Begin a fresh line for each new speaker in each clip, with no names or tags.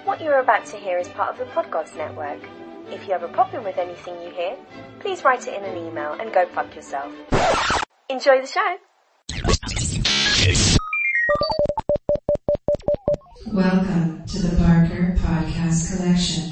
What you are about to hear is part of the Podgods Network. If you have a problem with anything you hear, please write it in an email and go fuck yourself. Enjoy the show!
Welcome to the Barker Podcast Collection.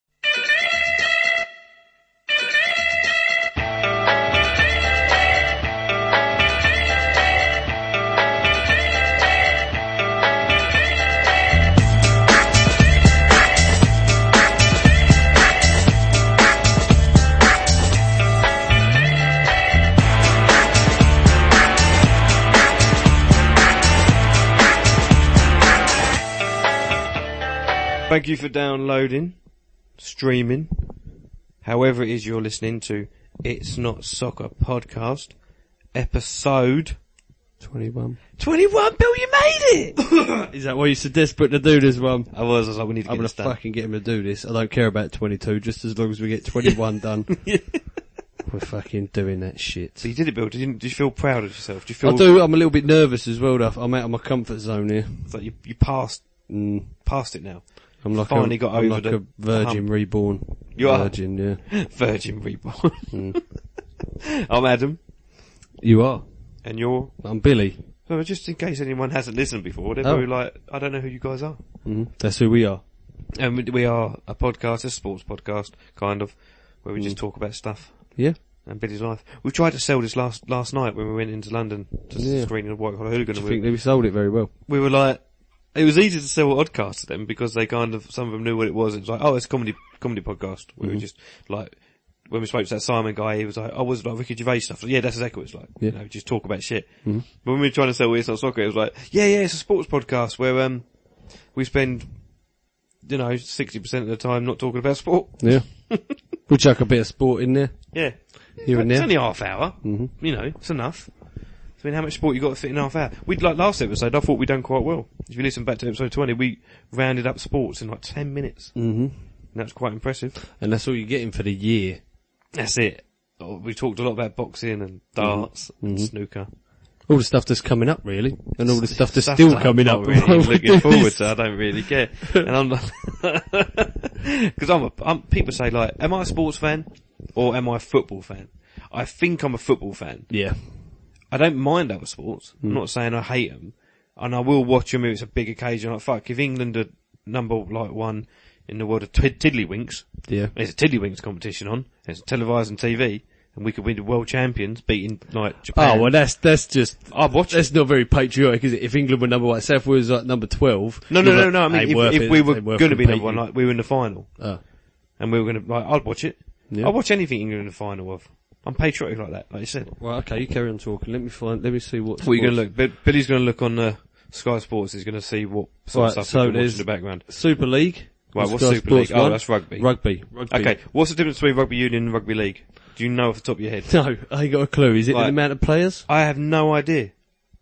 Thank you for downloading, streaming, however it is you're listening to It's Not Soccer Podcast, episode
21.
21, Bill, you made it!
Is that why you're so desperate to do this one?
I was like, we need to
I'm
get
gonna
this done.
fucking get him to do this. I don't care about 22, just as long as we get 21 done. We're fucking doing that shit.
So you did it, Bill. Did you feel proud of yourself? Do you feel
I do, I'm a little bit nervous as well, though. I'm out of my comfort zone here.
it's like you passed it now?
I'm like
Finally got
I'm
over
like
the
a virgin
hump.
reborn.
You are?
Virgin, yeah.
Virgin reborn. I'm Adam,
You are?
and you're...
I'm Billy.
So just in case anyone hasn't listened before, they're
Oh.
probably like, I don't know who you guys are.
That's who we are.
And we are a podcast, a sports podcast, kind of, where we just talk about stuff
Yeah?
and Billy's life. We tried to sell this last night when we went into London to
Yeah.
screen the White Collar Hooligan.
I
And
think we sold it very well.
we were like, it was easy to sell Oddcast to them because they kind of, some of them knew what it was. It was like, oh, it's a comedy podcast. We were just like, when we spoke to that Simon guy, he was like, oh, was it like Ricky Gervais stuff? Yeah, that's exactly what it's like.
Yeah.
You know, just talk about shit. But when we were trying to sell It's Not Soccer, it was like, yeah, it's a sports podcast where, we spend, 60% of the time not talking about sport.
Yeah. We'll chuck a bit of sport in there.
Yeah.
Here and
It's
there.
only half hour. It's enough. I mean, how much sport you got to fit in half hour? We'd like last episode, I thought we'd done quite well. If you listen back to episode 20, we rounded up sports in like 10 minutes. And that's quite impressive.
And that's all you're getting for the year.
That's it. Oh, we talked a lot about boxing and darts and snooker.
All the stuff that's coming up, really. And all the stuff that's
Stuff
still
that
coming
I'm
up.
not really
while we
looking
do
forward
this.
to. I don't really care. And I'm like, cause people say like, am I a sports fan or am I a football fan? I think I'm a football fan.
Yeah.
I don't mind other sports. I'm not saying I hate them. And I will watch them if it's a big occasion. Like, fuck, if England are number one in the world of tiddlywinks,
Yeah.
there's a tiddlywinks competition on, it's televised on TV, and we could win the world champions, beating, like, Japan.
Oh, well, that's just,
I'd watch
that's not very patriotic, is it? If England were number one, say if we was like number 12.
No, I mean, if we were
going
gonna be number one, like, we were in the final,
Oh.
and we were gonna, like, I'd watch it.
Yeah.
I'd watch anything England in the final of. I'm patriotic like that, like you said.
Well, okay, you carry on talking. Let me see what.
What are you gonna look? Billy's gonna look on, Sky Sports, he's gonna see what sort of
Right,
stuff
so
we can watch
there's
in the background.
Super League.
Right,
on
what's
Sky
Super League?
Sports
Oh,
1.
that's rugby.
Rugby.
Okay, what's the difference between rugby union and rugby league? Do you know off the top of your head?
No, I ain't got a clue. Is it
Right.
the amount of players?
I have no idea.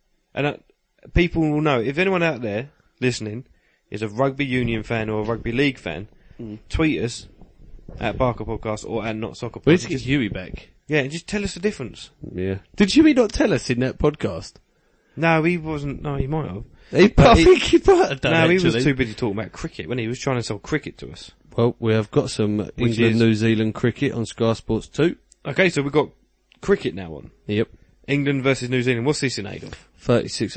And people will know. If anyone out there listening is a rugby union fan or a rugby league fan, tweet us at Barker Podcast or at Not Soccer
We need
Podcast.
to get Huey back.
Yeah, and just tell us the difference.
Yeah. Did Huey not tell us in that podcast?
No, he wasn't. No, he might have.
I think he might have done,
No, he
actually.
was too busy talking about cricket when he was trying to sell cricket to us.
Well, we have got some
Which
England,
is-
New Zealand cricket on Sky Sports 2.
Okay, so we've got cricket now on.
Yep.
England versus New Zealand. What's this in aid of?
36.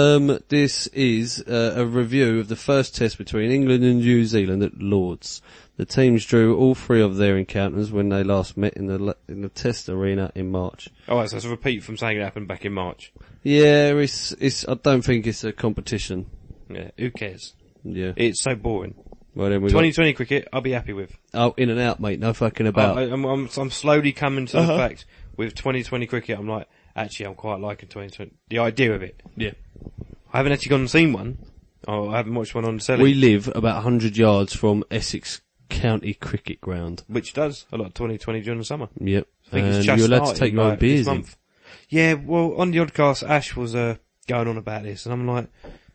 This is a review of the first test between England and New Zealand at Lord's. The teams drew all three of their encounters when they last met in the test arena in March.
Oh, so it's a repeat from saying it happened back in March.
Yeah, I don't think it's a competition.
Yeah, who cares?
Yeah.
It's so boring.
Well then we
2020 cricket, I'll be happy with.
in and out, mate. No fucking about.
I'm slowly coming to the fact with 2020 cricket. I'm like, actually, I'm quite liking 2020. The idea of it.
Yeah.
I haven't actually gone and seen one. Oh, I haven't watched one on the telly.
We live about 100 yards from Essex County Cricket Ground.
Which does a lot of 2020 during the summer.
Yep.
I think
And
it's just
you're allowed to
started,
take your own
like,
beers
this
in.
month. Yeah, well, on the Oddcast, Ash was going on about this, and I'm like,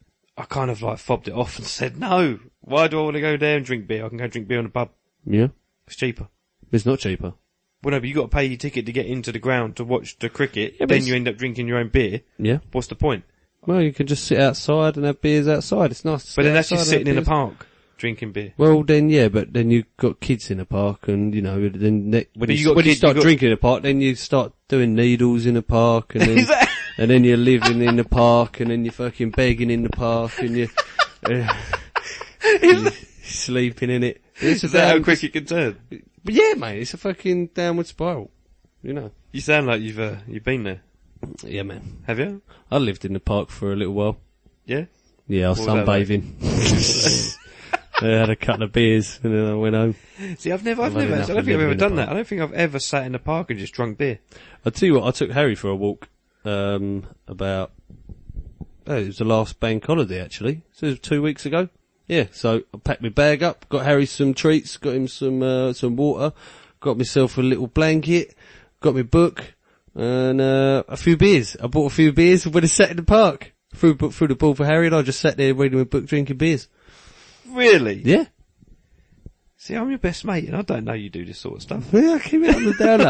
I kind of like fobbed it off and said, no, why do I want to go there and drink beer? I can go drink beer in a pub.
Yeah.
It's cheaper.
It's not cheaper.
Well, no, but you got to pay your ticket to get into the ground to watch the cricket.
Yeah, but
then
it's-
you end up drinking your own beer.
Yeah.
What's the point?
Well, you can just sit outside and have beers outside. It's nice. To
But
sit
then that's
outside
just
and
sitting
have
in a
beers.
park drinking beer.
Well, then, yeah, but then you've got kids in the park and, you know, then when you
kids,
start drinking in the park, then you start doing needles in the park and then,
Is that-
and then you're living in the park and then you're fucking begging in the park and you're sleeping in it.
Is that how quick it can turn?
But yeah, mate, it's a fucking downward spiral, you know.
You sound like you've been there.
Yeah, man.
Have you?
I lived in the park for a little while.
Yeah?
Yeah, I was
What was that like?
sunbathing. I had a couple of beers and then I went home.
See, I've never,
I've
I
had
don't
enough
think
of
I've
living
ever
in the
done that.
park.
I don't think I've ever sat in the park and just drunk beer.
I'll tell you what, I took Harry for a walk, it was the last bank holiday actually. So it was 2 weeks ago. Yeah, so I packed my bag up, got Harry some treats, got him some water, got myself a little blanket, got my book, and, a few beers. I bought a few beers and went and sat in the park. Threw the ball for Harry and I just sat there reading my book, drinking beers.
Really?
Yeah.
See, I'm your best mate and I don't know you do this sort of stuff.
Yeah, I keep it on the down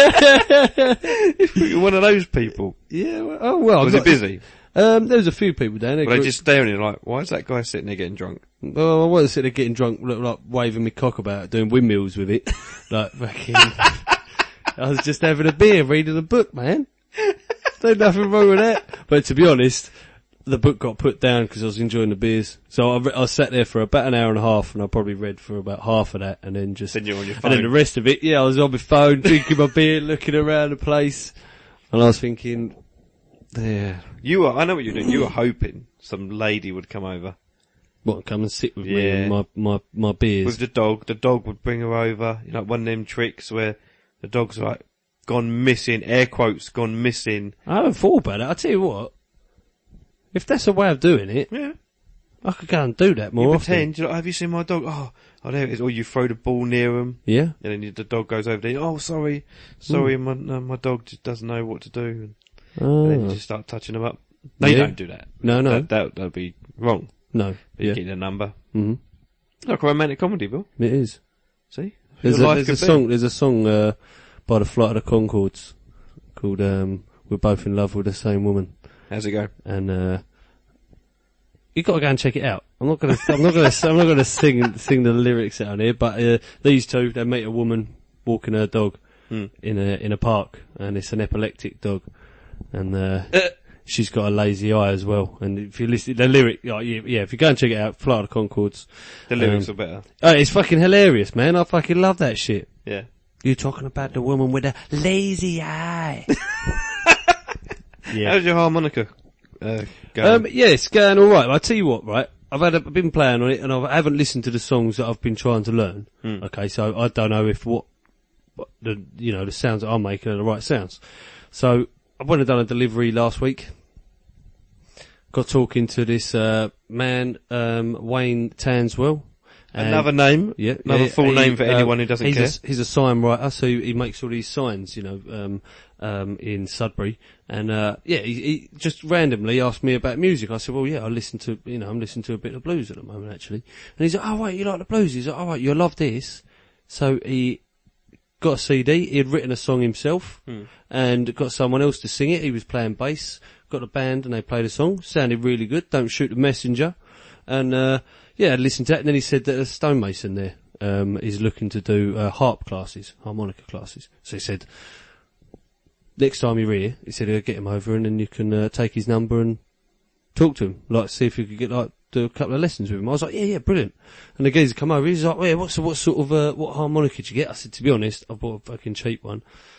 low.
You're one of those people.
Yeah, well,
Was it busy?
There was a few people down there.
Were they just staring at you like, why is that guy sitting there getting drunk?
Well, I wasn't sitting there getting drunk, like waving my cock about, doing windmills with it. Like fucking, I was just having a beer, reading a book, man. There's nothing wrong with that. But to be honest, the book got put down because I was enjoying the beers. So I sat there for about an hour and a half and I probably read for about half of that and then just,
Then you're on your phone.
and then the rest of it, yeah, I was on my phone, drinking my beer, looking around the place. And I was thinking, yeah,
I know what you're doing. You were hoping some lady would come over.
what, come and sit with me
Yeah.
and my beers.
With the dog would bring her over. You know, one of them tricks where the dog's like, gone missing, air quotes, gone missing.
I haven't thought about it. I'll tell you what. If that's a way of doing it,
Yeah.
I could go and do that more
You
often.
pretend, you're like, have you seen my dog? Oh, there it is. Or you throw the ball near him.
Yeah.
And then the dog goes over there. Oh, sorry, my dog just doesn't know what to do. And then you
Oh.
just start touching them up. They
Yeah.
don't do that.
No.
That'd be wrong.
No.
You
Yeah.
get the number.
hmm
Like a romantic comedy, Bill.
It is.
See?
There's
Your
a,
life
there's a
could be.
song, by the Flight of the Conchords called, We're Both in Love with the Same Woman.
How's it go?
And, you gotta go and check it out. I'm not gonna sing the lyrics out on here, but, these two, they meet a woman walking her dog in a park, and it's an epileptic dog. And, she's got a lazy eye as well. And if you listen, the lyric, yeah, if you go and check it out, Flight of the Conchords.
The lyrics are better.
Oh, it's fucking hilarious, man. I fucking love that shit.
Yeah.
You're talking about the woman with a lazy eye. Yeah.
How's your harmonica going?
Yeah, it's going alright. I'll tell you what, right? I've been playing on it and I haven't listened to the songs that I've been trying to learn. Okay, so I don't know if what the sounds that I'm making are the right sounds. So, I went and done a delivery last week. Got talking to this, man, Wayne Tanswell.
Another name?
Yeah.
Another full name for anyone who doesn't care?
He's a sign writer, so he makes all these signs, in Sudbury. And, he just randomly asked me about music. I said, well, yeah, I'm listening to a bit of blues at the moment, actually. And he's like, oh, wait, you like the blues? He's like, oh, right, you'll love this. So he got a CD, he had written a song himself, and got someone else to sing it. He was playing bass, got a band, and they played a song. Sounded really good. Don't Shoot the Messenger. And, I listened to that, and then he said that a stonemason there, is looking to do, harmonica classes. So he said, next time you're here, he said, get him over and then you can, take his number and talk to him. Like, see if you could do a couple of lessons with him. I was like, yeah, brilliant. And the geezer come over, he's like, yeah, what sort of, what harmonica did you get? I said, to be honest, I bought a fucking cheap one.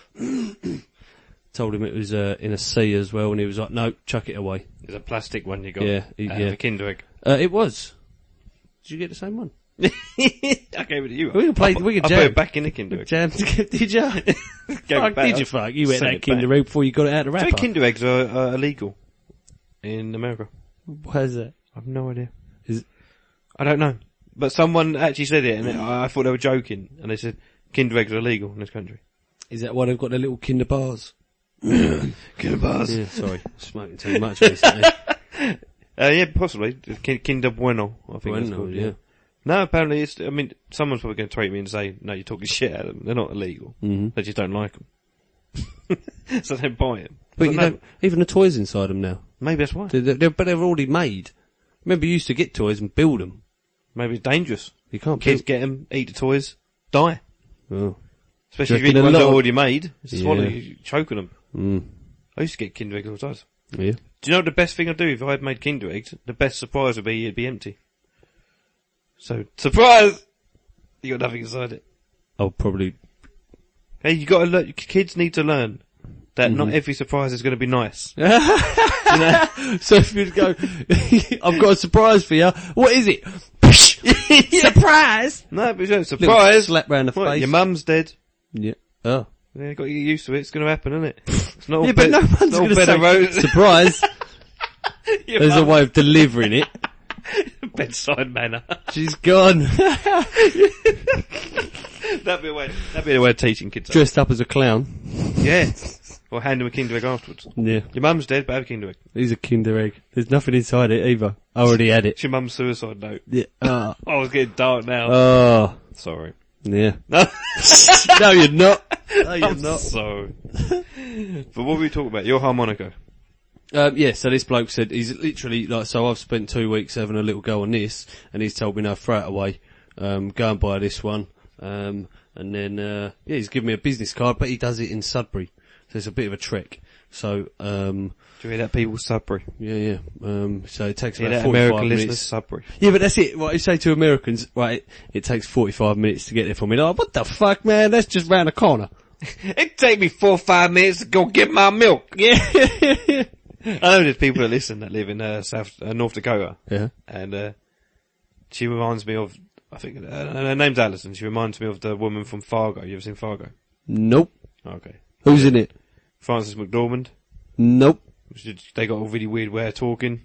Told him it was, in a C as well, and he was like, no, chuck it away.
It's a plastic one you got.
Yeah,
The Kinder Egg.
It was. Did you get the same one?
I gave it to you.
We can play,
I
we can
put
jam.
it back in the Kinder Egg.
Jam, did you? Fuck, did you fuck? You ate
Send
that
it
Kinder
back.
Egg before you got it out of the
So
wrapper.
Kinder Eggs are illegal in America.
Why is that?
I've no idea.
Is-
I don't know. But someone actually said it, and I thought they were joking. And they said Kinder Eggs are illegal in this country.
Is that why they've got their little Kinder bars?
Kinder bars.
Yeah, sorry, smoking too much recently.
Yeah, possibly. Kinder Bueno, I think it's
Bueno,
called.
yeah.
No, apparently someone's probably going to tweet me and say, no, you're talking shit at them. They're not illegal.
Mm-hmm.
They just don't like them. So they buy them.
But you don't, even the toys inside them now.
Maybe that's why.
But they're already made. Remember you used to get toys and build them.
Maybe it's dangerous.
You can't
Kids get them, eat the toys, die.
Oh.
Especially if
Do
you
you
eat
reckon
ones
a
that
lot
are
of-
already made. It's
Yeah.
swallowing, you choking them.
Mm.
I used to get Kinder eggs all the time.
Yeah.
Do you know what the best thing I'd do if I had made Kinder eggs? The best surprise would be it'd be empty. So, surprise! You got nothing inside it.
I'll probably...
Hey, you gotta learn, kids need to learn that not
Mm-hmm.
every surprise is gonna be nice.
So if you'd go, I've got a surprise for you. What is it? Surprise!
No, but you know,
Little
surprise!
slap round the
What,
face.
your mum's dead.
Yeah. Oh.
Yeah, got to get used to it. It's going to happen, isn't it? It's not all
Yeah, but no one's
not all
going to
bed
say
and roses.
surprise.
Your
There's a
mum-
way of delivering it.
bedside manner.
She's gone.
That'd be the way of teaching kids.
Dressed up as a clown.
Yeah. Or hand them a Kinder egg afterwards.
Yeah.
Your mum's dead, but have a Kinder egg.
He's a Kinder egg. There's nothing inside it either. I already had it.
It's your mum's suicide note.
Yeah.
Oh, it's getting dark now.
Oh.
Sorry.
Yeah.
No,
No, you're not. No, you're
I'm
not.
sorry. But what were we talking about? Your harmonica.
Yeah, so this bloke said, he's literally like, so I've spent 2 weeks having a little go on this, and he's told me no, throw it away, go and buy this one, and then, yeah, he's given me a business card, but he does it in Sudbury, so it's a bit of a trek. So,
Do you hear that, people? Sudbury.
yeah, so it takes
Hear
about
that,
45
American
minutes.
listeners? Sudbury.
Yeah, but that's it. What I say to Americans, right, it takes 45 minutes to get there for me. Like, what the fuck, man? That's just round the corner.
It take me 4 or 5 minutes to go get my milk.
Yeah.
I know there's people that listen that live in North Dakota,
Yeah.
and she reminds me of, I think, her name's Alison. She reminds me of the woman from Fargo. You ever seen Fargo?
Nope.
Okay.
Who's in it?
Frances McDormand.
Nope.
They got a really weird way of talking.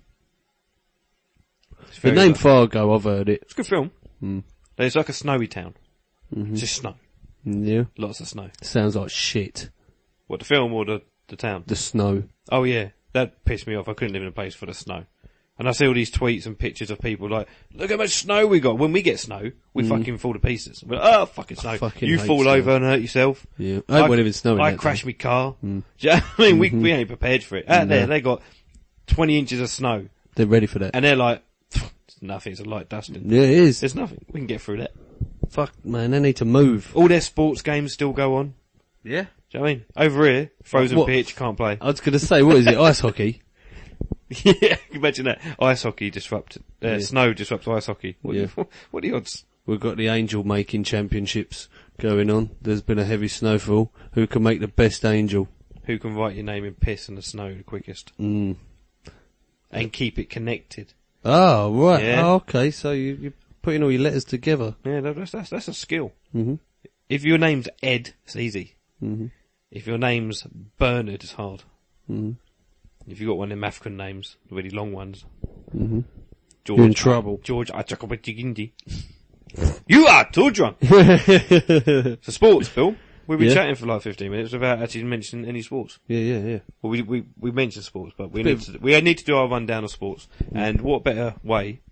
It's
The
very
name
good.
Fargo, I've heard it.
It's a good film.
Mm.
It's like a snowy town.
Mm-hmm.
It's just snow.
Yeah.
Lots of snow.
Sounds like shit.
What, the film or the town?
The snow.
Oh yeah, that pissed me off. I couldn't live in a place full of snow. And I see all these tweets and pictures of people like, look how much snow we got. When we get snow, we fucking fall to pieces. We're like, oh, fucking snow.
fucking
You
hate
fall
snow.
over and hurt yourself.
Yeah. I won't even snow in
I
that
crashed
time.
my car. Do you know what I mean? We ain't prepared for it. Out there, they got 20 inches of snow.
They're ready for that.
And they're like, it's nothing, it's a light dusting.
Yeah, it is.
There's nothing. We can get through that.
Fuck, man, they need to move.
All their sports games still go on.
Yeah.
Do you know what I mean? Over here, frozen
What?
pitch, can't play.
I was gonna say, what is it? Ice hockey?
Yeah, imagine that. Ice hockey disrupted, snow disrupts ice hockey. What,
Yeah.
what are the odds?
We've got the angel making championships going on. There's been a heavy snowfall. Who can make the best angel?
Who can write your name in piss in the snow the quickest?
Mm.
And keep it connected.
Oh, right.
Yeah.
Oh, okay, so you're putting all your letters together.
Yeah, that's a skill.
Mm-hmm.
If your name's Ed, it's easy.
Mm-hmm.
If your name's Bernard, it's hard.
Mm-hmm.
If you've got one of them African names, the really long ones.
Mm-hmm.
George,
You're in trouble.
George Achakobachigindi. You are too drunk! So sports, Bill. We've been
Yeah.
chatting for like 15 minutes without actually mentioning any sports.
Yeah.
Well, we mentioned sports, but we need to do our rundown of sports. And what better way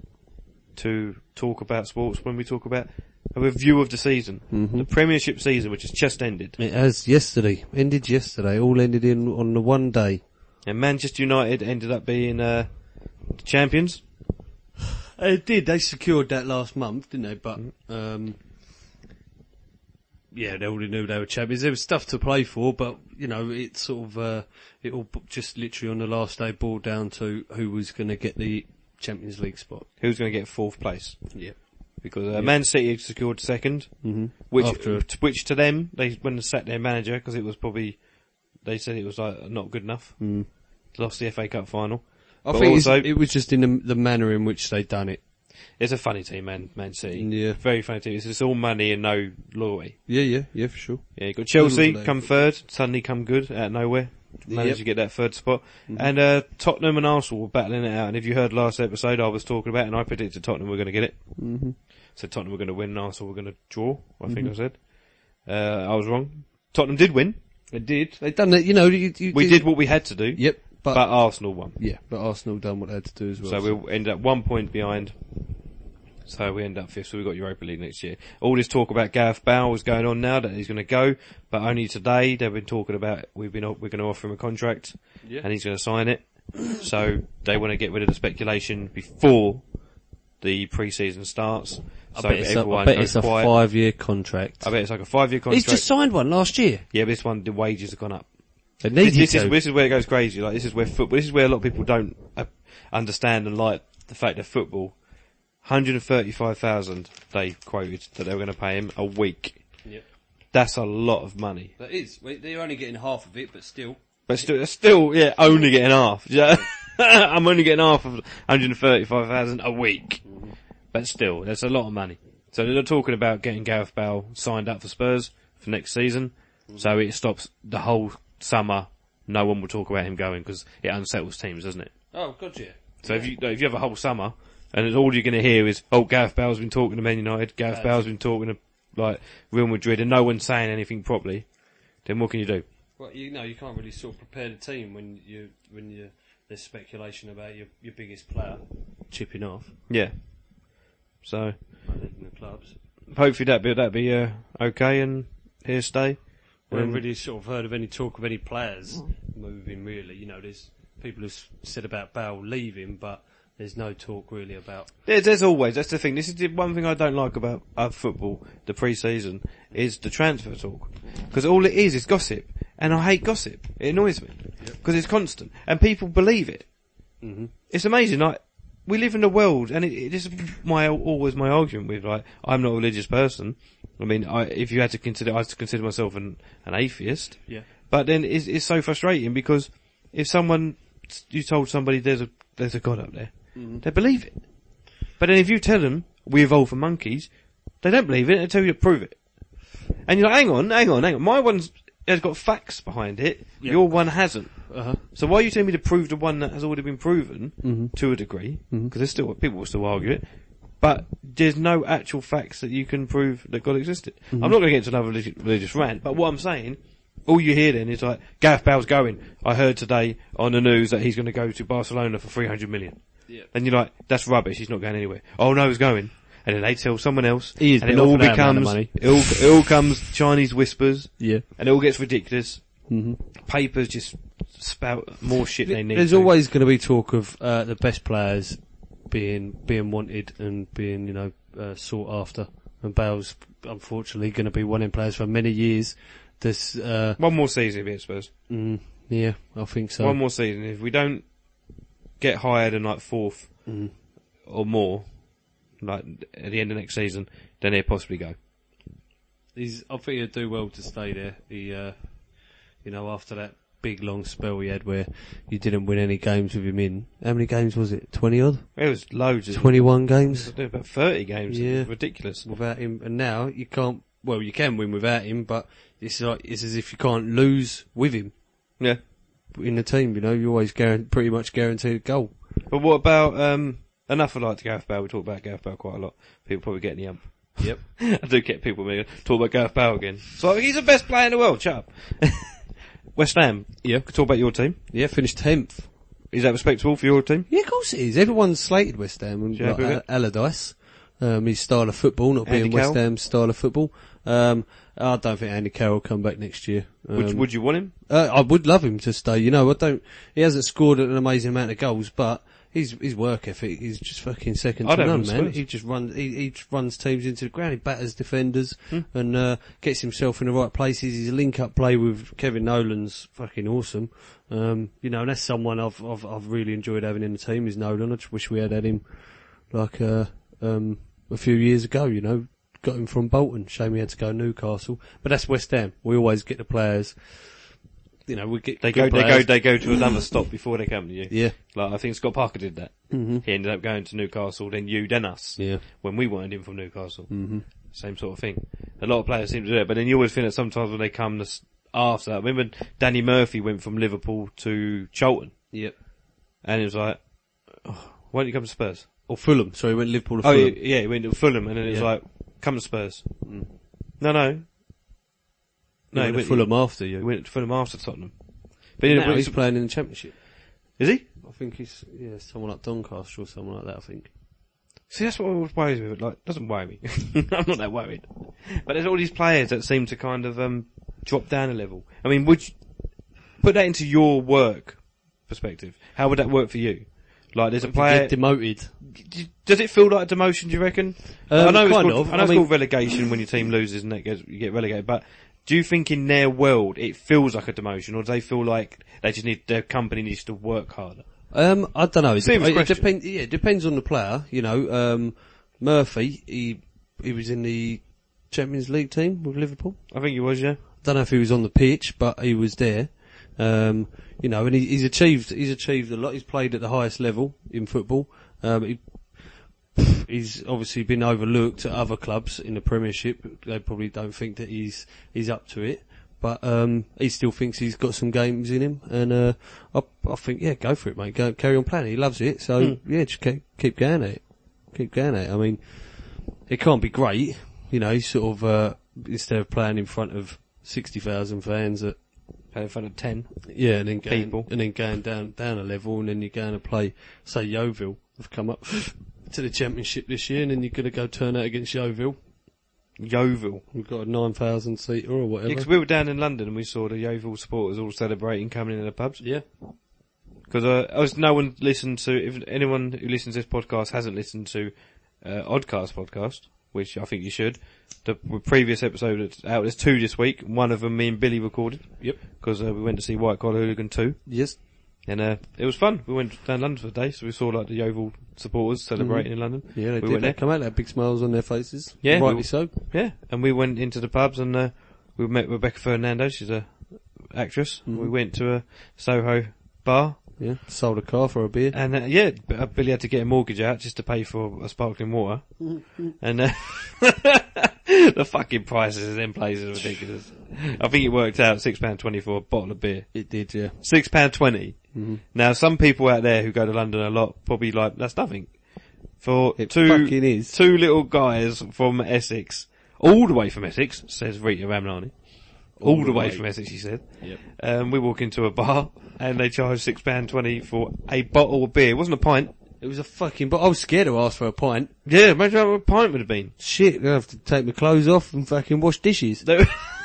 to talk about sports when we talk about a review of the season, the Premiership season, which has just ended,
It has ended yesterday, all ended on the one day.
and Manchester United ended up being the champions.
It did, they secured that last month, didn't they? But, yeah, they already knew they were champions. There was stuff to play for, but, you know, it sort of, it all just literally on the last day boiled down to who was going to get the Champions League spot.
Who's going to get fourth place?
Yeah.
Because Man City secured second, which to them, when they sacked their manager, because it was probably, they said it was like not good enough. Lost the FA Cup final.
I
But
think
also,
it was just in the manner in which they'd done it.
it's a funny team, Man City.
Yeah.
Very funny team. It's all money and no loyalty.
Yeah, for sure.
Yeah, you got Chelsea
Wouldn't
come third, suddenly come good out of nowhere. Managed
Yep.
to get that third spot. And Tottenham and Arsenal were battling it out. And if you heard last episode, I was talking about, and I predicted Tottenham were going to get it. So Tottenham were going to win, and Arsenal were going to draw, I think I said. I was wrong. Tottenham did win.
They did. They done it, you know.
We did what we had to do.
Yep.
But Arsenal won.
Yeah, but Arsenal done what they had to do as well.
So we'll end up 1 point behind. So we end up fifth, so we've got Europa League next year. All this talk about Gareth Bale is going on now, that he's going to go, but only today they've been talking about, we're going to offer him a contract, and he's going to sign it. So they want to get rid of the speculation before the pre-season starts.
I bet it's a 5-year contract.
I bet it's like a 5-year contract.
He's just signed one last year.
Yeah, but this one, the wages have gone up.
This
is where it goes crazy. Like, this is where a lot of people don't understand and like the fact that football, 135,000 they quoted that they were going to pay him a week.
Yep.
That's a lot of money.
That is. They're only getting half of it, but still.
Yeah, only getting half. Yeah. I'm only getting half of 135,000 a week.
Mm-hmm.
But still, that's a lot of money. So they're talking about getting Gareth Bale signed up for Spurs for next season. Mm-hmm. So it stops the whole summer. No one will talk about him going because it unsettles teams, doesn't it?
Oh, God, yeah.
So if you have a whole summer and all you're going to hear is, oh, Gareth Bale's been talking to Man United, Gareth Bale's been talking to like Real Madrid, and no one's saying anything properly, then what can you do?
Well, you can't really sort of prepare the team when there's speculation about your biggest player chipping off.
Yeah. So
In the clubs.
hopefully that'd be okay and here stay.
I haven't really sort of heard of any talk of any players moving really. You know, there's people who've said about Bale leaving, but there's no talk really about.
There's always, that's the thing. This is the one thing I don't like about football, the pre-season, is the transfer talk. Because all it is gossip. And I hate gossip. It annoys me. Because it's constant. And people believe it.
Mm-hmm.
It's amazing. Like, we live in a world, and it is always my argument with, like, I'm not a religious person. I mean, I had to consider myself an atheist.
Yeah.
But then it's so frustrating because if you told somebody there's a God up there, they believe it. But then if you tell them we evolved from monkeys, they don't believe it. They tell you to prove it. And you're like, hang on. My one's has got facts behind it.
Yeah.
Your one hasn't.
Uh-huh.
So why are you telling me to prove the one that has already been proven to a degree? Because people will still argue it. But there's no actual facts that you can prove that God existed. I'm not going to get into another religious rant, but what I'm saying, all you hear then is like, Gareth Bale's going. I heard today on the news that he's going to go to Barcelona for 300 million.
Yeah.
And you're like, that's rubbish, he's not going anywhere. Oh no, he's going. And then they tell someone else.
And it all
comes Chinese whispers.
Yeah.
And it all gets ridiculous. Papers just spout more shit they need.
There's always going to be talk of the best players being wanted and being, sought after. And Bale's unfortunately going to be one of them players for many years. There's
one more season, be it Spurs.
Yeah, I think so.
One more season. If we don't get higher than like fourth or more, like at the end of next season, then he'll possibly go.
I think he'd do well to stay there. He, after that big long spell he had where you didn't win any games with him in. How many games was it? 20 odd?
It was loads.
21 games?
About 30 games.
Yeah.
It's ridiculous.
Without him. And now you can't, well, you can win without him, but it's as if you can't lose with him.
Yeah.
In the team, you always pretty much guaranteed a goal.
But what about, enough of like Gareth Bale? We talk about Gareth Bale quite a lot. People probably getting the ump.
Yep.
I do get people talk about Gareth Bale again. So he's the best player in the world, shut up. West Ham.
Yeah.
Talk about your team.
Yeah, finished 10th.
Is that respectable for your team?
Yeah, of course it is. Everyone's slated West Ham and Allardyce. His style of football, not being West Ham's style of football. I don't think Andy Carroll will come back next year.
Would you want him?
I would love him to stay. He hasn't scored an amazing amount of goals, but his work ethic is just fucking second to none, man. He just runs teams into the ground. He batters defenders and gets himself in the right places. His link-up play with Kevin Nolan's fucking awesome. And that's someone I've really enjoyed having in the team is Nolan. I just wish we had him like a few years ago. Got him from Bolton. Shame he had to go to Newcastle. But that's West Ham. We always get the players. We get
they go to another stop before they come to you.
Yeah.
Like I think Scott Parker did that. He ended up going to Newcastle, then you, then us.
Yeah.
When we wanted him from Newcastle. Same sort of thing. A lot of players seem to do it, but then you always think that sometimes when they come after that. I remember Danny Murphy went from Liverpool to Charlton.
Yep.
And it was like, why don't you come to Spurs?
Or Fulham. Sorry, he went Liverpool to Fulham.
Oh yeah, he went to Fulham, and then it was like, come to Spurs. No,
he went to Fulham after you.
He went to Fulham after Tottenham. But
now he's playing in the Championship.
Is he?
I think he's, someone like Doncaster or someone like that, I think.
See, that's what always worries me. Like, doesn't worry me. I'm not that worried. But there's all these players that seem to kind of, drop down a level. I mean, would you put that into your work perspective? How would that work for you? Like, there's a player
get demoted.
does it feel like a demotion, do you reckon? I know
kind
it's
of.
called, called relegation when your team loses and you get relegated, but do you think in their world it feels like a demotion, or do they feel like their company needs to work harder?
I don't know. It
question.
depends on the player. You know, Murphy, he was in the Champions League team with Liverpool.
I think he was, yeah.
Don't know if he was on the pitch, but he was there. You know, and he's achieved a lot. He's played at the highest level in football. He's obviously been overlooked at other clubs in the Premiership. They probably don't think that he's up to it. But, he still thinks he's got some games in him, and, I think, yeah, go for it, mate. Go, carry on playing. He loves it, so, yeah, just keep going at it. Keep going at it. I mean, it can't be great, you know, sort of, instead of playing in front of 60,000 fans at,
Play in front of 10.
yeah, and then
People.
going down a level, and then you're going to play, say, Yeovil have come up to the Championship this year, and then you're going to go turn out against Yeovil.
Yeovil.
We've got a 9,000 seater or whatever.
Yeah, 'cause we were down in London and we saw the Yeovil supporters all celebrating coming in the pubs.
Yeah.
Because no one listened to, if anyone who listens to this podcast hasn't listened to Oddcast podcast, which I think you should, the previous episode that's out, there's 2 this week. One of them me and Billy recorded.
Yep.
Because we went to see White Collar Hooligan 2.
Yes.
And it was fun. We went down London for the day, so we saw like the Yeovil supporters celebrating in London.
Yeah, they
we
did.
went
They
there.
come out, they had big smiles on their faces.
Yeah.
Rightly so.
Yeah, and we went into the pubs and we met Rebecca Fernando. She's a actress. We went to a Soho bar.
Yeah. Sold a car for a beer.
And Billy had to get a mortgage out just to pay for a sparkling water. And the fucking prices in them places are ridiculous. I think it worked out £6.20 for a bottle of beer.
It did, yeah.
£6.20. Now, some people out there who go to London a lot probably like, that's nothing. For
It fucking is.
two little guys from Essex, all the way from Essex, says Rita Ramlani. All the way from Essex, she said.
Yep.
We walk into a bar and they charge £6.20 for a bottle of beer. It wasn't a pint.
It was a fucking, but I was scared to ask for a pint.
Yeah, imagine how a pint would have been.
Shit, I have to take my clothes off and fucking wash dishes.
They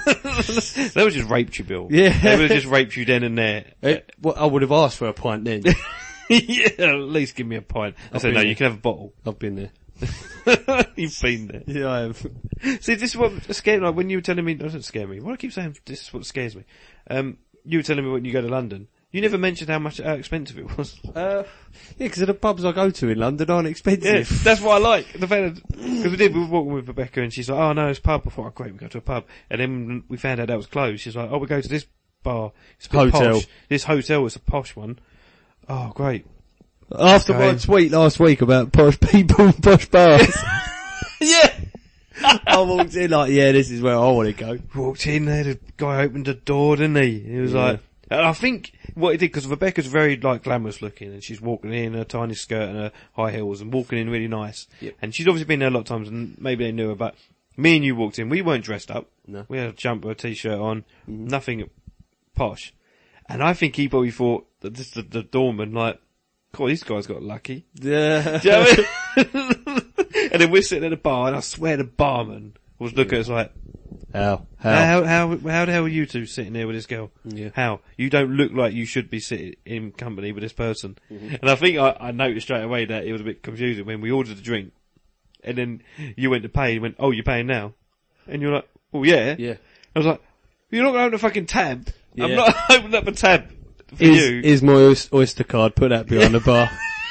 would just raped you, Bill.
Yeah.
They would have just raped you then and there.
Well, I would have asked for a pint then.
Yeah, at least give me a pint. I said, no, you can have a bottle.
I've been there.
You've been there.
Yeah, I have.
See, this is what scared me. Like, when you were telling me, doesn't scare me. Why do I keep saying this is what scares me? You were telling me when you go to London, you never mentioned how expensive it was.
Yeah, because the pubs I go to in London aren't expensive.
Yeah, that's what I like. The fact that, because we were walking with Rebecca and she's like, oh no, it's a pub. I thought, oh great, we go to a pub. And then we found out that was closed. She's like, oh, we go to this bar. It's a bit
Hotel.
posh. This hotel is a posh one. Oh great.
After my tweet last week about posh people and posh bars.
Yeah.
I walked in like, yeah, this is where I want to go.
Walked in there, the guy opened the door, didn't he? He was like, and I think what he did, because Rebecca's very like glamorous looking and she's walking in her tiny skirt and her high heels and walking in really nice.
Yep.
And she's obviously been there a lot of times and maybe they knew her, but me and you walked in, we weren't dressed up.
No.
We had a jumper, a t-shirt on, nothing posh. And I think he probably thought that this the doorman, like, God, this guy's got lucky.
Yeah.
Do you know what I mean? And then we're sitting at the bar and I swear the barman was looking at us like,
How
how the hell are you two sitting there with this girl?
Yeah.
How? You don't look like you should be sitting in company with this person. And I think I noticed straight away that it was a bit confusing when we ordered a drink and then you went to pay and went, oh, you're paying now? And you're like, oh yeah.
Yeah.
I was like, you're not going to open a fucking tab.
Yeah.
I'm not opening up a tab for you.
Is my Oyster card, put that behind the bar.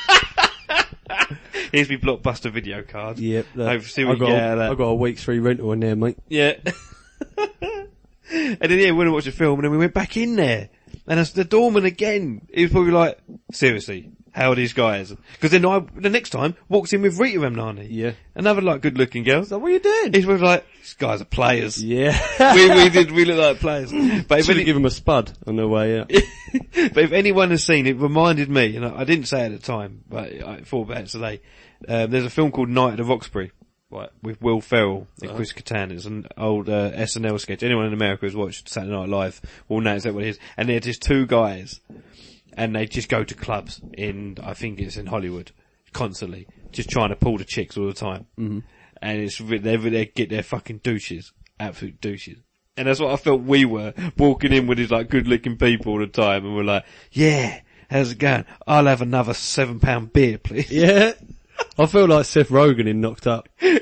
Here's my Blockbuster video card.
Yep.
See what we get out of that.
I've got a week's free rental in there, mate.
Yeah. And then we went and watched a film and then we went back in there. And as the doorman again, he was probably like, seriously, how are these guys? Because then the next time, walks in with Rita Ramlani.
Yeah.
Another like good looking girl.
So what are you doing?
He was like, these guys are players.
Yeah.
we look like players. But if,
Should have given him a spud on the way out.
but if anyone has seen it, reminded me, and I didn't say it at the time, but I thought about it today. There's a film called Night at the Roxbury, right, with Will Ferrell and Chris Kattan. It's an old SNL sketch. Anyone in America who's watched Saturday Night Live will know exactly what it is. And they're just two guys, and they just go to clubs I think it's in Hollywood, constantly, just trying to pull the chicks all the time. Mm-hmm. And they get their fucking douches, absolute douches. And that's what I felt we were, walking in with these like good looking people all the time, and we're like, yeah, how's it going? I'll have another £7 beer, please.
Yeah. I feel like Seth Rogen in Knocked Up.
So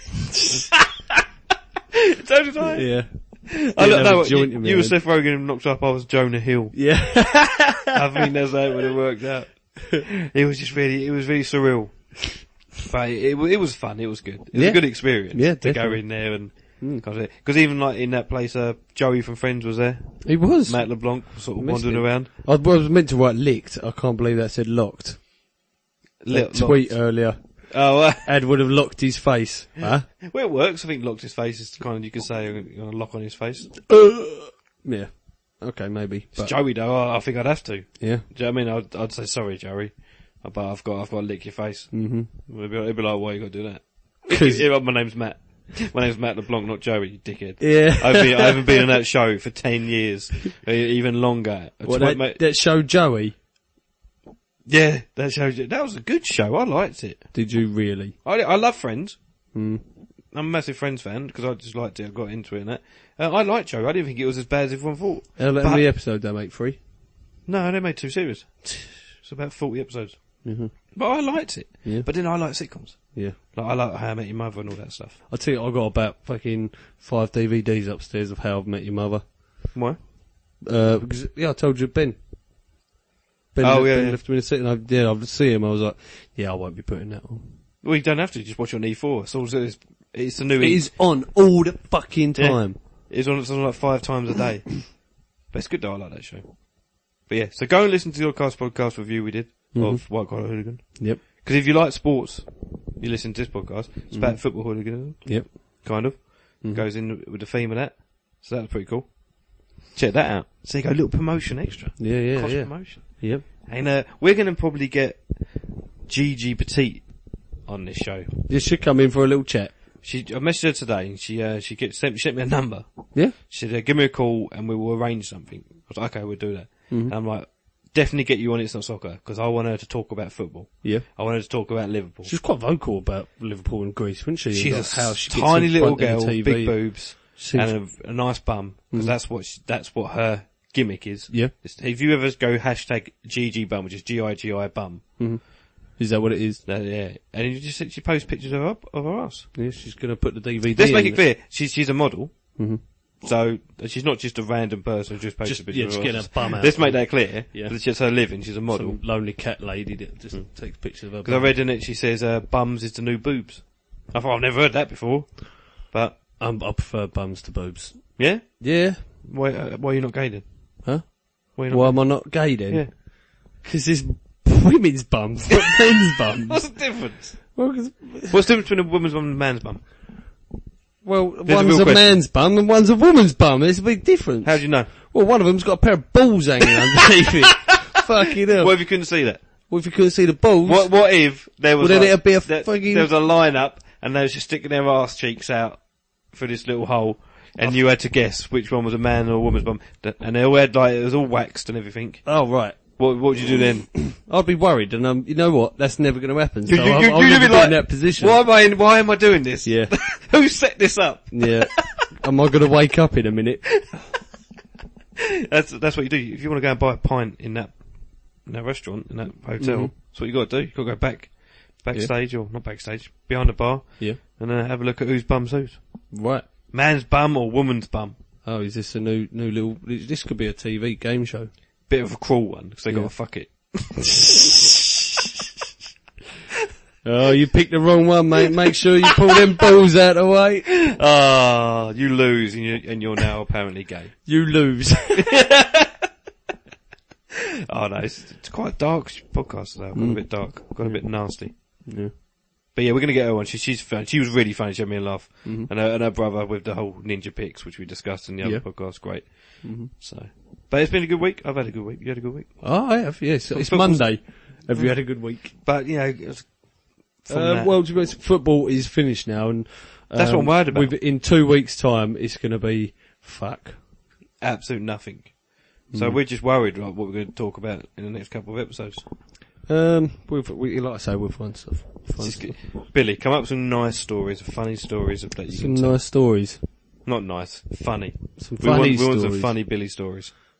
did I.
Yeah.
I don't know.
Joint in
You were
there.
Seth Rogen and Knocked Up. I was Jonah Hill.
Yeah.
I think that's how it would have worked out. It was really surreal. But it was fun. It was good. It was
Yeah.
a good experience.
Yeah,
to go
definitely.
in there and because even like in that place, Joey from Friends was there.
He was.
Matt LeBlanc was sort of
Missed
wandering
it.
around.
I was meant to write licked. I can't believe that said locked. That tweet earlier.
Oh,
Ed would have locked his face. Huh?
well, it works. I think locked his face is the kind of you could say you're gonna lock on his face.
Yeah. Okay, maybe.
It's
But,
Joey though. I think I'd have to.
yeah.
Do you know what I mean? I'd say sorry, Joey, but I've got to lick your face. Mm-hmm. It'd be like, why you got to do that?
'Cause-
My name's Matt. My name's Matt LeBlanc, not Joey, you dickhead.
Yeah.
I haven't been on that show for 10 years, even longer.
What, that show Joey?
Yeah, that shows you. That was a good show. I liked it.
Did you really?
I love Friends. I'm a massive Friends fan because I just liked it. I got into it and that. I liked Joey. I didn't think it was as bad as everyone thought.
How many episodes they make? 3?
No, they made 2 series. It's about 40 episodes.
Mm-hmm.
But I liked it.
Yeah.
But then I like sitcoms.
Yeah.
Like I like How I Met Your Mother and all that stuff.
I tell you, I got about fucking 5 DVDs upstairs of How I've Met Your Mother.
Why?
Because, I told you, Ben. Ben left me in a set, and I'd see him, I was like, I won't be putting that on.
Well, you don't have to. Just watch it on E4. It's the new.
It is on all the fucking time.
It's on like 5 times a day. But it's good though. I like that show. But yeah, so go and listen to the Oddcast podcast review we did of White Collar Hooligan.
Yep.
Because if you like sports, you listen to this podcast. It's about football hooliganism,
Yep.
kind of. Goes in with the theme of that. So that's pretty cool. Check that out. So you got a little promotion extra.
Yeah.
Cost promotion.
Yep.
And we're going to probably get Gigi Petite on this show.
You should come in for a little chat.
I messaged her today and she sent me a number.
Yeah?
She said, give me a call and we will arrange something. I was like, okay, we'll do that. And I'm like, definitely get you on It's Not Soccer because I want her to talk about football.
Yeah.
I want her to talk about Liverpool.
She's quite vocal about Liverpool and Greece, wasn't she?
She's
About how she
a
gets
tiny
in
little
front of
girl,
the TV.
big boobs,
Seems-
and a nice bum because that's what her gimmick is.
Yeah.
If you ever go hashtag GG bum, which is GIGI bum,
Is that what it is?
yeah, and you just she posts pictures of her ass.
Yeah, she's gonna put the DVD
Let's
in.
make it clear, she's a model. So she's not just a random person who just posts a picture of
just
her
getting
ass.
her bum out.
Let's make that clear.
Yeah.
It's just her living. She's a model.
Some lonely cat lady that just takes pictures of her
Because I
bum.
read in it, she says, bums is the new boobs. I thought, I've never heard that before. But,
I prefer bums to boobs.
yeah?
Yeah?
Why are you not gay then?
Huh?
Why are you
Why
not
am I not gay then?
Yeah.
Because it's women's bums, not men's bums.
What's the difference?
Well, 'cause-
What's the difference between a woman's bum and a man's bum?
well,
a
one's
real
a
question.
man's bum and one's a woman's bum. There's a big difference.
How do you know?
Well, one of them's got a pair of balls hanging underneath it. Fucking hell.
What if you couldn't see that?
Well, if you couldn't see the balls,
What if there was
Well, then
like,
it'd be a
there
fucking-
was a lineup and they was just sticking their arse cheeks out through this little hole and you had to guess which one was a man or a woman's bum. And they all had like, it was all waxed and everything.
oh right.
What would you do then?
I'd be worried, and you know what? That's never going to happen. So
You'd
I'll
be
never be
like,
in that position.
why am I doing this?
Yeah.
Who set this up?
Yeah. Am I going to wake up in a minute?
That's what you do. If you want to go and buy a pint in that restaurant, in that hotel, that's what you got to do. You got to go backstage or not backstage, behind the bar,
Yeah.
and have a look at whose bum's whose.
Right.
Man's bum or woman's bum.
Oh, is this a new little? This could be a TV game show.
Bit of a cruel one because they got to fuck it.
Oh, you picked the wrong one, mate. Make sure you pull them balls out of the way.
Ah, you lose, and you're now apparently gay.
You lose.
Oh no, it's quite a dark podcast though. Got a bit dark, got a bit nasty.
Yeah.
But yeah, we're gonna get her on. She's fun. She was really funny. She had me a laugh. And her brother with the whole ninja pics, which we discussed in the other podcast, great. So, but it's been a good week. I've had a good week. You had a good week.
Oh, I have. Yes, it's
football's-
Monday. Have you had a good week?
But you know, it was from that.
Well, to be honest, football is finished now, and
That's what I'm worried about.
In 2 weeks' time, it's going to be fuck.
absolute nothing. So we're just worried about what we're going to talk about in the next couple of episodes.
We like I say, we've fun stuff.
Billy, come up with some nice stories, funny stories that you
Some
can tell.
nice stories.
Not nice, funny.
Some
We want
funny
some
stories.
funny Billy stories.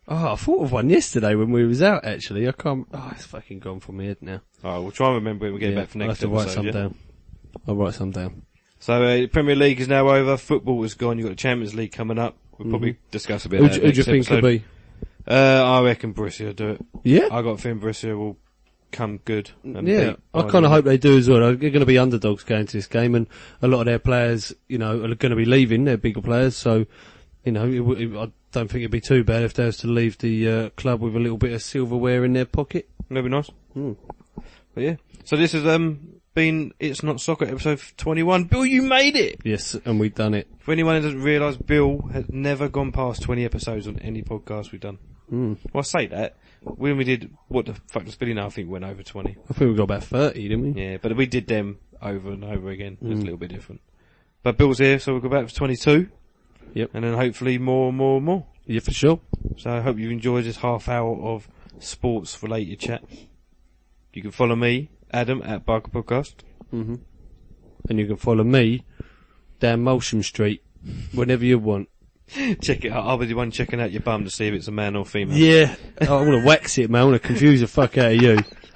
Oh, I thought of one yesterday when we was out, actually. I can't... Oh, it's fucking gone from my head now.
We'll try and remember when we get back for next
I'll have to
episode.
write some down. I'll write some down.
So, Premier League is now over. Football is gone. You've got the Champions League coming up. We'll probably discuss a bit of that
Who do you think
episode.
could be?
I reckon Borussia will do it.
Yeah?
I got a feeling Borussia will come good. And
Yeah,
beat
I
Bayern.
kind of hope they do as well. They're going to be underdogs going to this game, and a lot of their players, you know, are going to be leaving. They're bigger players, so, you know, I don't think it'd be too bad if they was to leave the club with a little bit of silverware in their pocket.
That'd be nice. But yeah. So this has been It's Not Soccer episode 21. Bill, you made it!
Yes, and we've done it.
For anyone who doesn't realise, Bill has never gone past 20 episodes on any podcast we've done. Well, I say that. When we did What the Fuck Does Billy Know, I think we went over 20.
I think we got about 30, didn't we?
Yeah, but we did them over and over again. Just a little bit different. But Bill's here, so we'll go back to 22.
Yep.
And then hopefully more.
Yeah, for sure.
So I hope you've enjoyed this half hour of sports related chat. You can follow me, Adam, at Barker Podcast.
And you can follow me down Molsham Street whenever you want.
Check it out. I'll be the one checking out your bum to see if it's a man or female.
Yeah. I want to wax it, man. I want to confuse the fuck out of you.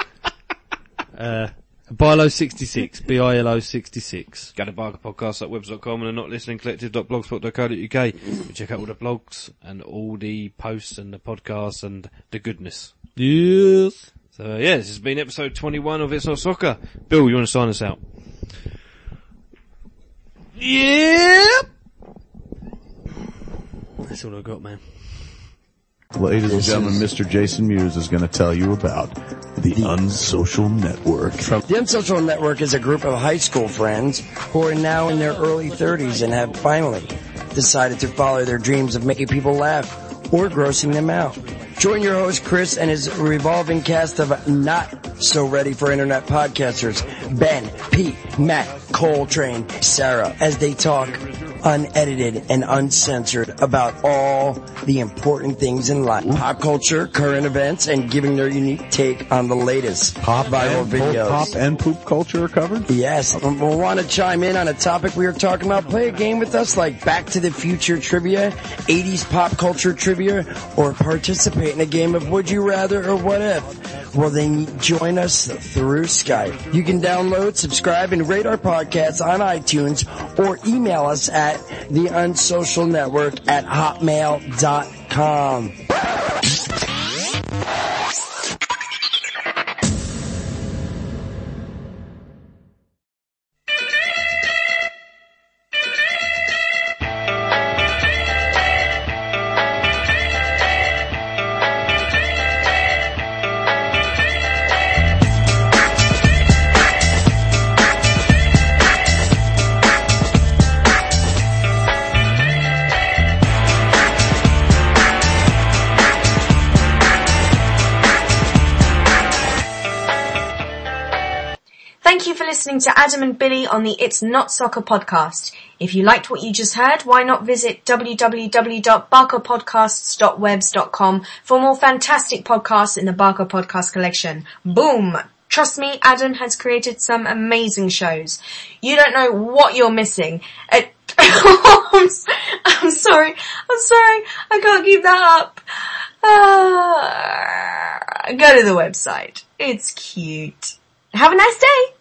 Bilo66. BILO66.
Go to barkerpodcast.webs.com and notlisteningcollective.blogspot.co.uk. You check out all the blogs and all the posts and the podcasts and the goodness.
Yes.
So yeah, this has been episode 21 of It's Not Soccer. Bill, you want to sign us out?
Yep. That's all I got, man.
Ladies and gentlemen, Mr. Jason Mewes is going to tell you about the Unsocial Network.
The Unsocial Network is a group of high school friends who are now in their early 30s and have finally decided to follow their dreams of making people laugh or grossing them out. Join your host Chris and his revolving cast of not so ready for internet podcasters, Ben, Pete, Matt, Coltrane, Sarah, as they talk unedited and uncensored about all the important things in life. Pop culture, current events, and giving their unique take on the latest viral videos.
Pop and poop culture are covered?
Yes. We'll want to chime in on a topic we were talking about. Play a game with us like Back to the Future trivia, 80s pop culture trivia, or participate in a game of Would You Rather or What If. Well, then join us through Skype. You can download, subscribe, and rate our podcast on iTunes or email us at theunsocialnetwork@hotmail.com.
Thank you for listening to Adam and Billy on the It's Not Soccer podcast. If you liked what you just heard, why not visit www.barkerpodcasts.webs.com for more fantastic podcasts in the Barker Podcast collection. Boom! Trust me, Adam has created some amazing shows. You don't know what you're missing. I'm sorry. I can't keep that up. Go to the website. It's cute. Have a nice day.